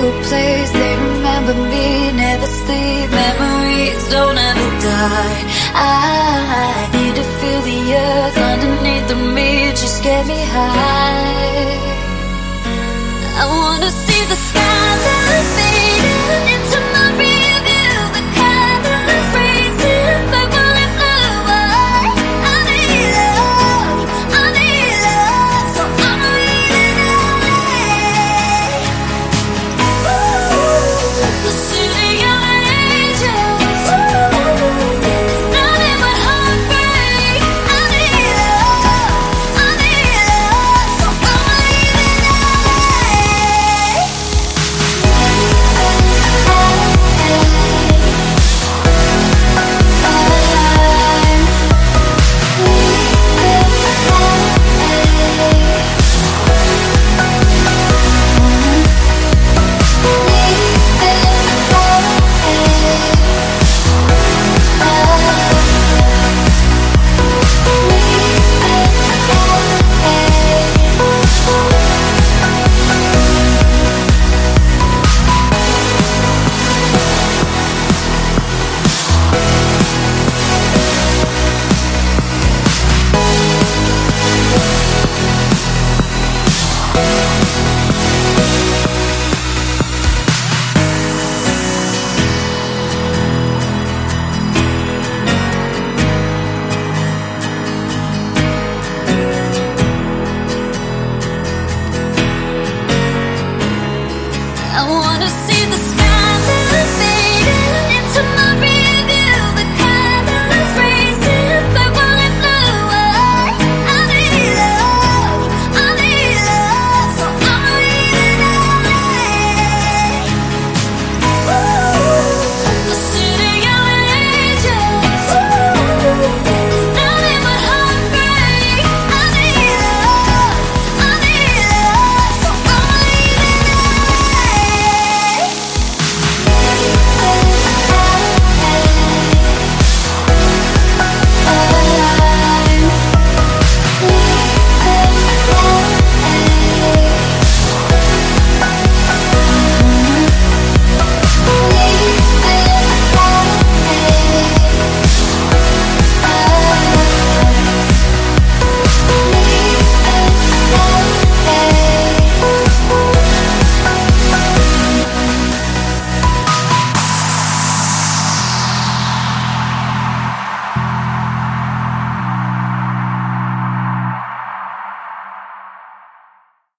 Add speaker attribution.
Speaker 1: magical place. They remember me, never sleep. Memories don't ever die. I need to feel the earth underneath of me. Just get me high. I wanna see the sky that fading into my rear view. The colors racing, purple and blue. I need love, I need love. So I'm leaving LA. The city of angels. It's nothing but heartbreak. I need love, I need love. So I'm leaving I wanna